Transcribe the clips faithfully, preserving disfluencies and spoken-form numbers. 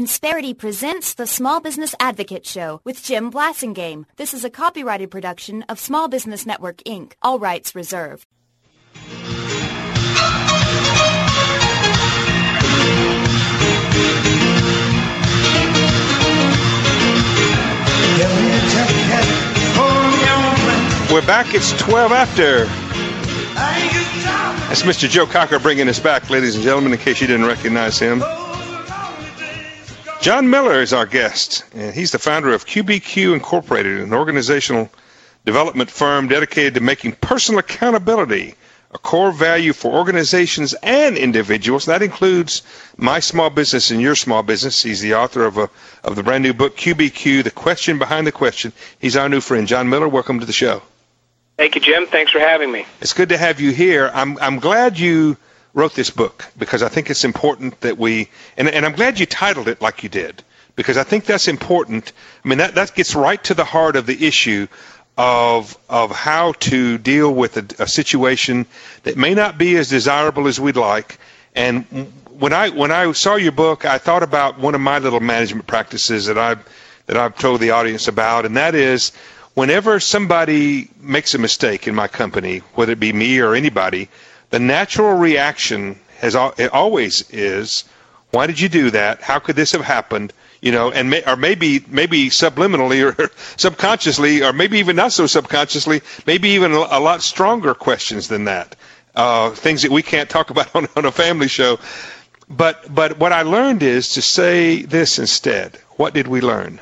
Insperity presents the Small Business Advocate Show with Jim Blasingame. This is a copyrighted production of Small Business Network, Incorporated. All rights reserved. We're back. It's twelve after. That's Mister Joe Cocker bringing us back, ladies and gentlemen, in case you didn't recognize him. John Miller is our guest, and he's the founder of Q B Q Incorporated, an organizational development firm dedicated to making personal accountability a core value for organizations and individuals. That includes my small business and your small business. He's the author of a of the brand new book, Q B Q, The Question Behind the Question. He's our new friend. John Miller, welcome to the show. Thank you, Jim. Thanks for having me. It's good to have you here. I'm I'm glad you wrote this book because I think it's important that we, and, and I'm glad you titled it like you did, because I think that's important. I mean, that, that gets right to the heart of the issue of of how to deal with a, a situation that may not be as desirable as we'd like. And when I when I saw your book, I thought about one of my little management practices that I that I've told the audience about, and that is whenever somebody makes a mistake in my company, whether it be me or anybody, the natural reaction has it always is, why did you do that? How could this have happened? You know, and may, or maybe maybe subliminally or subconsciously, or maybe even not so subconsciously, maybe even a, a lot stronger questions than that. Uh, things that we can't talk about on, on a family show. But but what I learned is to say this instead. What did we learn?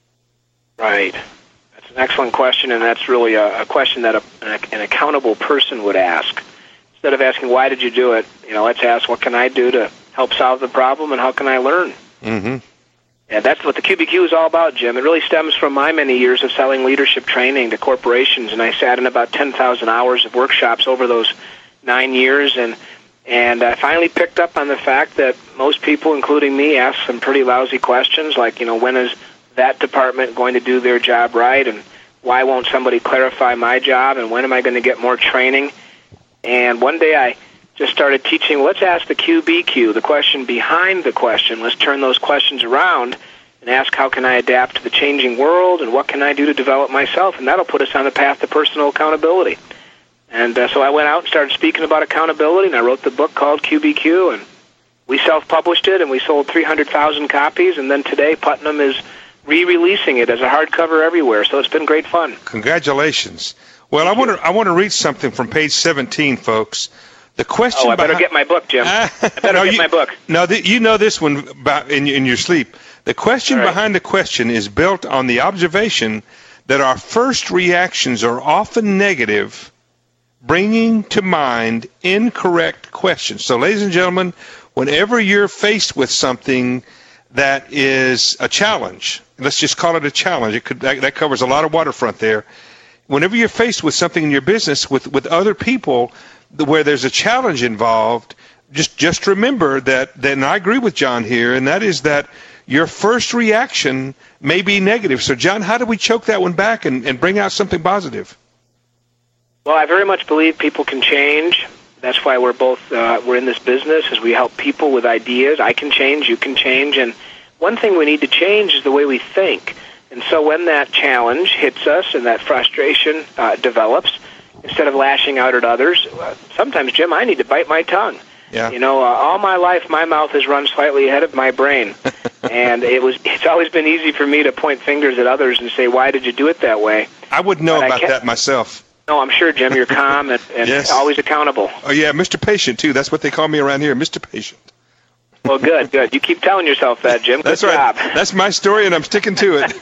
Right. That's an excellent question, and that's really a, a question that a, an, an accountable person would ask. Instead of asking, why did you do it, you know, let's ask, what can I do to help solve the problem, and how can I learn? Mm-hmm. And that's what the Q B Q is all about, Jim. It really stems from my many years of selling leadership training to corporations, and I sat in about ten thousand hours of workshops over those nine years, and and I finally picked up on the fact that most people, including me, ask some pretty lousy questions, like, you know, when is that department going to do their job right, and why won't somebody clarify my job, and when am I going to get more training? And one day I just started teaching, let's ask the Q B Q, the question behind the question. Let's turn those questions around and ask, how can I adapt to the changing world, and what can I do to develop myself? And that'll put us on the path to personal accountability. And uh, so I went out and started speaking about accountability, and I wrote the book called Q B Q, and we self-published it, and we sold three hundred thousand copies, and then today Putnam is re-releasing it as a hardcover everywhere, so it's been great fun. Congratulations. Well, Thank I want to I want to read something from page seventeen, folks. The question. Oh, I better behind... get my book, Jim. I better no, get you, my book. No, the, you know this one about in, in your sleep. The question right. behind the question is built on the observation that our first reactions are often negative, bringing to mind incorrect questions. So, ladies and gentlemen, whenever you're faced with something that is a challenge, let's just call it a challenge. It could that, that covers a lot of waterfront there. Whenever you're faced with something in your business with, with other people where there's a challenge involved, just just remember that, that, and I agree with John here, and that is that your first reaction may be negative. So, John, how do we choke that one back and, and bring out something positive? Well, I very much believe people can change. That's why we're both uh, we're in this business, is we help people with ideas. I can change, you can change, and one thing we need to change is the way we think. And so when that challenge hits us and that frustration uh, develops, instead of lashing out at others, uh, sometimes, Jim, I need to bite my tongue. Yeah. You know, uh, all my life, my mouth has run slightly ahead of my brain. and it was it's always been easy for me to point fingers at others and say, why did you do it that way? I wouldn't know but about that myself. No, I'm sure, Jim, you're calm and, and yes. always accountable. Oh, yeah, Mister Patient, too. That's what they call me around here, Mister Patient. Well, good, good. You keep telling yourself that, Jim. Good That's job. right. That's my story, and I'm sticking to it.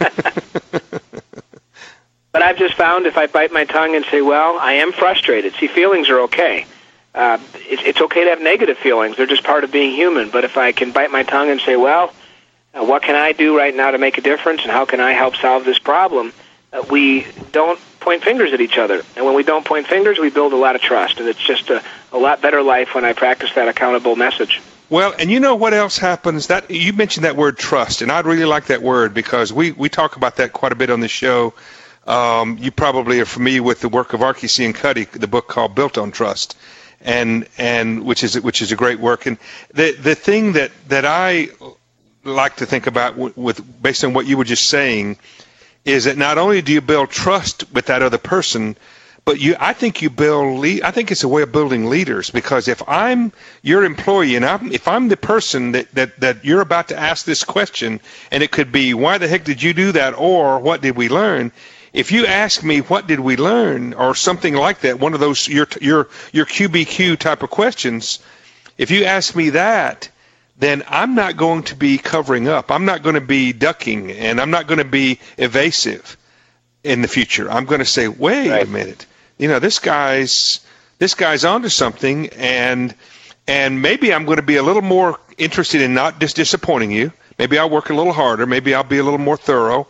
But I've just found if I bite my tongue and say, well, I am frustrated. See, feelings are okay. Uh, it, it's okay to have negative feelings. They're just part of being human. But if I can bite my tongue and say, well, uh, what can I do right now to make a difference, and how can I help solve this problem, uh, we don't point fingers at each other. And when we don't point fingers, we build a lot of trust. And it's just a, a lot better life when I practice that accountable message. Well, and you know what else happens? That you mentioned that word trust, and I'd really like that word because we, we talk about that quite a bit on the show. Um, you probably are familiar with the work of Archie C. and Cuddy, the book called Built on Trust, and and which is which is a great work. And the the thing that, that I like to think about with, with based on what you were just saying is that not only do you build trust with that other person, but you, I think you build, le- I think it's a way of building leaders, because if I'm your employee and I'm, if I'm the person that, that, that you're about to ask this question, and it could be, why the heck did you do that? Or what did we learn? If you ask me, what did we learn? Or something like that, one of those, your, your, your Q B Q type of questions, if you ask me that, then I'm not going to be covering up. I'm not going to be ducking, and I'm not going to be evasive in the future. I'm going to say, wait right. a minute. You know, this guy's this guy's onto something, and and maybe I'm going to be a little more interested in not just disappointing you. Maybe I'll work a little harder. Maybe I'll be a little more thorough.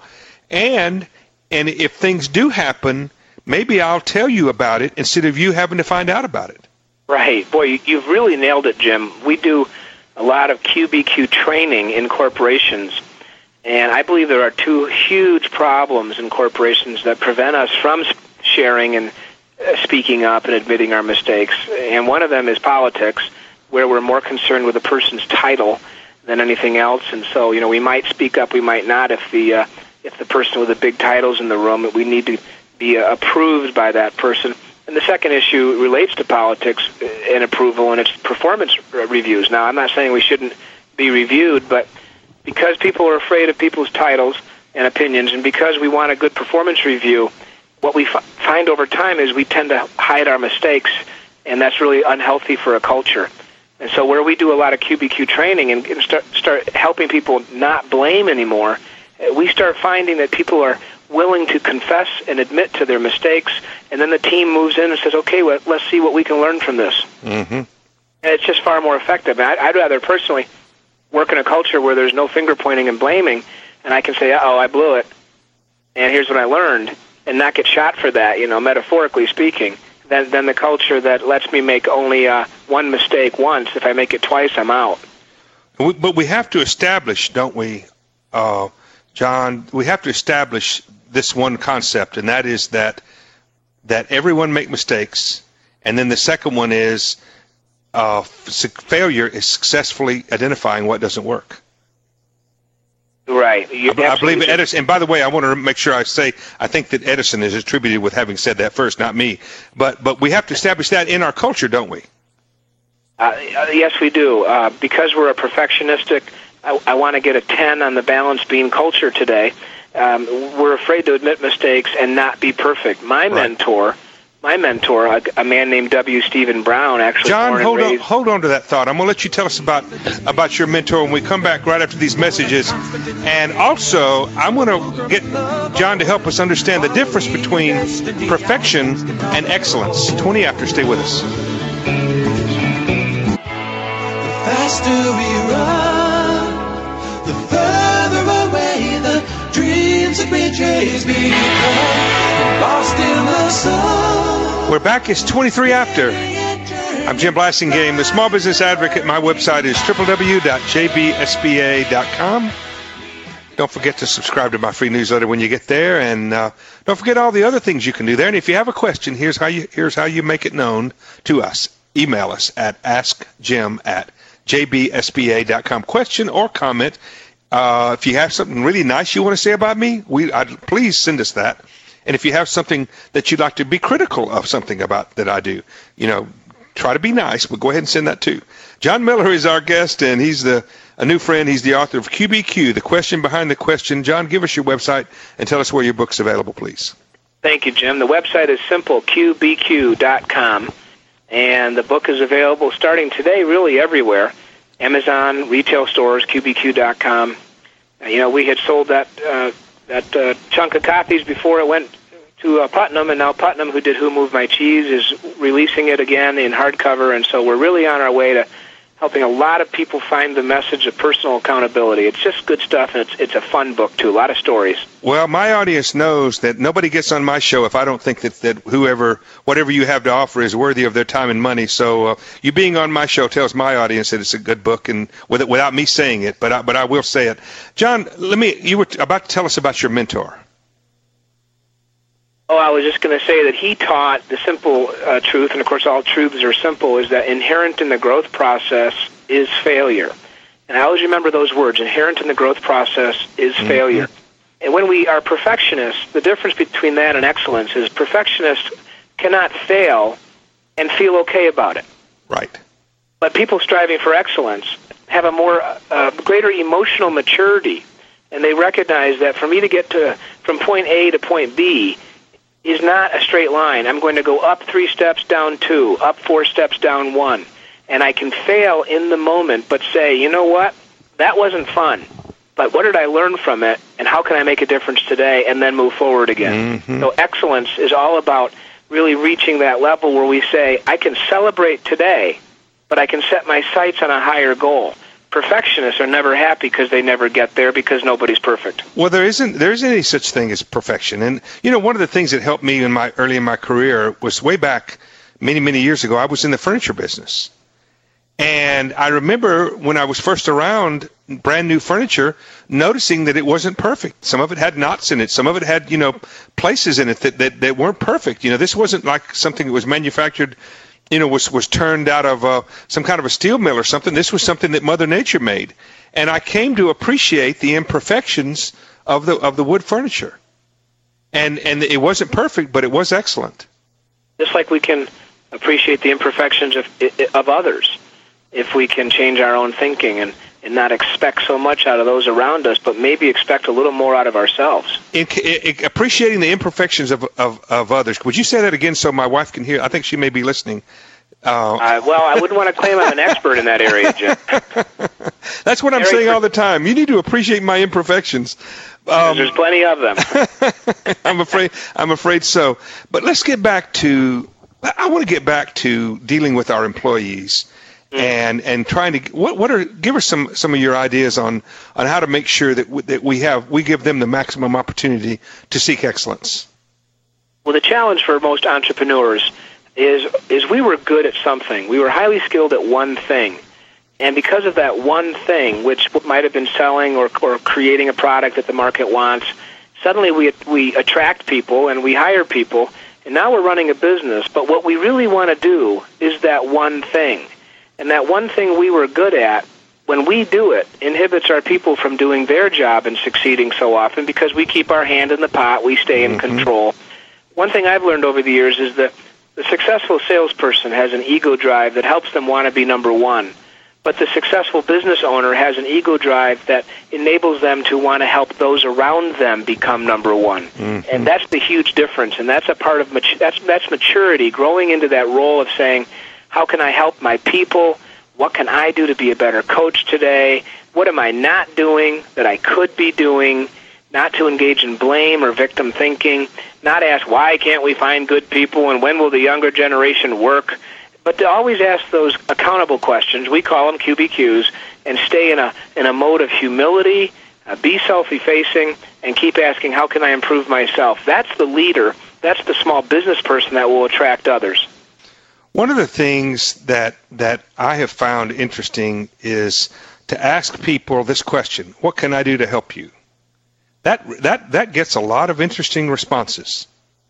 And and if things do happen, maybe I'll tell you about it instead of you having to find out about it. Right. Boy, you've really nailed it, Jim. We do a lot of Q B Q training in corporations, and I believe there are two huge problems in corporations that prevent us from sharing and speaking up and admitting our mistakes. And one of them is politics, where we're more concerned with a person's title than anything else. And so, you know, we might speak up, we might not. If the uh, if the person with the big title's in the room, we need to be uh, approved by that person. And the second issue relates to politics and approval, and it's performance reviews. Now, I'm not saying we shouldn't be reviewed, but because people are afraid of people's titles and opinions, and because we want a good performance review, what we f- find over time is we tend to hide our mistakes, and that's really unhealthy for a culture. And so where we do a lot of Q B Q training and, and start, start helping people not blame anymore, we start finding that people are willing to confess and admit to their mistakes, and then the team moves in and says, okay, well, let's see what we can learn from this. Mm-hmm. And it's just far more effective. I'd, I'd rather personally work in a culture where there's no finger-pointing and blaming, and I can say, uh-oh, I blew it, and here's what I learned, and not get shot for that, you know, metaphorically speaking, than, than the culture that lets me make only uh, one mistake once. If I make it twice, I'm out. But we have to establish, don't we, uh, John, we have to establish this one concept, and that is that that everyone make mistakes, and then the second one is uh, failure is successfully identifying what doesn't work. Right. I, I believe Edison, and by the way, I want to make sure I say, I think that Edison is attributed with having said that first, not me. But but we have to establish that in our culture, don't we? Uh, yes, we do. Uh, because we're a perfectionistic, I, I want to get a ten on the balance beam culture today. Um, we're afraid to admit mistakes and not be perfect. My right. mentor, my mentor, a, a man named W. Stephen Brown, actually. John, hold raised, on, hold on to that thought. I'm going to let you tell us about about your mentor when we come back right after these messages. And also, I'm going to get John to help us understand the difference between perfection and excellence. twenty after, stay with us. The faster we run, the further away the dreams that we chase become lost in the sun. We're back. It's twenty-three after. I'm Jim Blasingame, the Small Business Advocate. My website is w w w dot j b s b a dot com. Don't forget to subscribe to my free newsletter when you get there, and uh, don't forget all the other things you can do there. And if you have a question, here's how you here's how you make it known to us. Email us at ask jim at j b s b a dot com. Question or comment. Uh, if you have something really nice you want to say about me, we I'd, please send us that. And if you have something that you'd like to be critical of something about that I do, you know, try to be nice, but go ahead and send that too. John Miller is our guest, and he's the a new friend. He's the author of Q B Q, The Question Behind the Question. John, give us your website and tell us where your book's available, please. Thank you, Jim. The website is simple, q b q dot com, and the book is available starting today really everywhere. Amazon, retail stores, q b q dot com. Uh, you know, we had sold that uh, that uh, chunk of copies before it went to uh, Putnam, and now Putnam, who did Who Moved My Cheese, is releasing it again in hardcover, and so we're really on our way to helping a lot of people find the message of personal accountability. It's just good stuff, and it's it's a fun book, too. A lot of stories. Well, my audience knows that nobody gets on my show if I don't think that, that whoever, whatever you have to offer is worthy of their time and money. So uh, you being on my show tells my audience that it's a good book, and with it, without me saying it, but I, but I will say it. John, let me. You were about to tell us about your mentor. Oh, I was just going to say that he taught the simple uh, truth, and of course all truths are simple, is that inherent in the growth process is failure. And I always remember those words, inherent in the growth process is mm-hmm. failure. And when we are perfectionists, the difference between that and excellence is perfectionists cannot fail and feel okay about it. Right. But people striving for excellence have a more uh, greater emotional maturity, and they recognize that for me to get to from point A to point B is not a straight line. I'm going to go up three steps, down two, up four steps, down one. And I can fail in the moment, but say, you know what? That wasn't fun. But what did I learn from it, and how can I make a difference today, and then move forward again? Mm-hmm. So excellence is all about really reaching that level where we say, I can celebrate today, but I can set my sights on a higher goal. Perfectionists are never happy because they never get there because nobody's perfect. Well, there isn't there isn't any such thing as perfection. And, you know, one of the things that helped me in my early in my career was way back many, many years ago, I was in the furniture business. And I remember when I was first around brand new furniture, noticing that it wasn't perfect. Some of it had knots in it. Some of it had, you know, places in it that, that, that weren't perfect. You know, this wasn't like something that was manufactured, you know, was, was turned out of uh, some kind of a steel mill or something. This was something that Mother Nature made. And I came to appreciate the imperfections of the of the wood furniture. And and it wasn't perfect, but it was excellent. Just like we can appreciate the imperfections of of others, if we can change our own thinking and, and not expect so much out of those around us, but maybe expect a little more out of ourselves. In, in, appreciating the imperfections of, of, of others. Would you say that again so my wife can hear? I think she may be listening. Uh, uh, well, I wouldn't want to claim I'm an expert in that area, Jim. That's what I'm Very saying all the time. You need to appreciate my imperfections. Um, There's plenty of them. I'm afraid. I'm afraid so. But let's get back to. I want to get back to dealing with our employees. And and trying to what what are give us some, some of your ideas on, on how to make sure that w- that we have we give them the maximum opportunity to seek excellence. Well, the challenge for most entrepreneurs is is we were good at something. We were highly skilled at one thing, and because of that one thing, which might have been selling or or creating a product that the market wants, suddenly we we attract people and we hire people, and now we're running a business. But what we really want to do is that one thing. And that one thing we were good at, when we do it, inhibits our people from doing their job and succeeding so often because we keep our hand in the pot, we stay in mm-hmm. control. One thing I've learned over the years is that the successful salesperson has an ego drive that helps them want to be number one. But the successful business owner has an ego drive that enables them to want to help those around them become number one. Mm-hmm. And that's the huge difference. And that's a part of mat- that's that's maturity, growing into that role of saying, how can I help my people? What can I do to be a better coach today? What am I not doing that I could be doing? Not to engage in blame or victim thinking. Not ask, why can't we find good people and when will the younger generation work? But to always ask those accountable questions, we call them Q B Qs, and stay in a in a mode of humility, uh, be self-effacing, and keep asking, how can I improve myself? That's the leader. That's the small business person that will attract others. One of the things that that I have found interesting is to ask people this question: what can I do to help you? That that that gets a lot of interesting responses.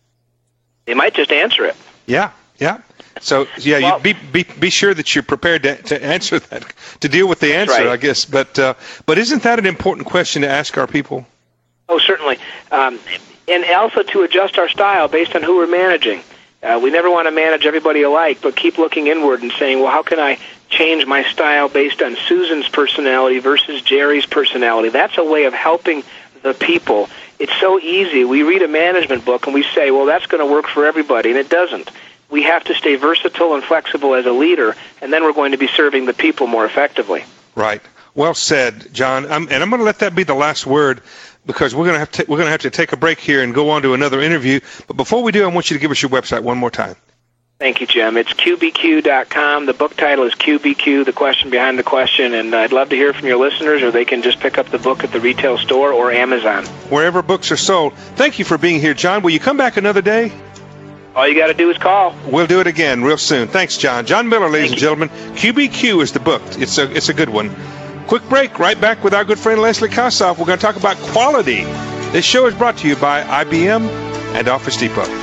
They might just answer it. Yeah, yeah. So yeah, well, you be be be sure that you're prepared to, to answer that, to deal with the answer, right. I guess. But uh, but isn't that an important question to ask our people? Oh, certainly, um, and also to adjust our style based on who we're managing. Uh, we never want to manage everybody alike, but keep looking inward and saying, well, how can I change my style based on Susan's personality versus Jerry's personality? That's a way of helping the people. It's so easy. We read a management book and we say, well, that's going to work for everybody, and it doesn't. We have to stay versatile and flexible as a leader, and then we're going to be serving the people more effectively. Right. Well said, John. I'm, and I'm going to let that be the last word, because we're going to have to we're going to have to take a break here and go on to another interview. But before we do, I want you to give us your website one more time. Thank you, Jim. It's Q B Q dot com. The book title is Q B Q, The Question Behind the Question, and I'd love to hear from your listeners, or they can just pick up the book at the retail store or Amazon. Wherever books are sold. Thank you for being here, John. Will you come back another day? All you got to do is call. We'll do it again real soon. Thanks, John. John Miller, ladies and gentlemen. Q B Q is the book. It's a it's a good one. Quick break. Right back with our good friend Leslie Kossoff. We're going to talk about quality. This show is brought to you by I B M and Office Depot.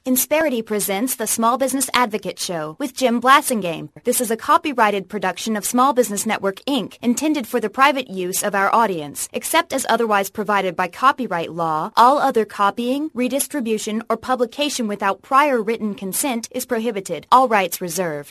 Insperity presents the Small Business Advocate Show with Jim Blasingame. This is a copyrighted production of Small Business Network, Incorporated, intended for the private use of our audience. Except as otherwise provided by copyright law, all other copying, redistribution, or publication without prior written consent is prohibited. All rights reserved.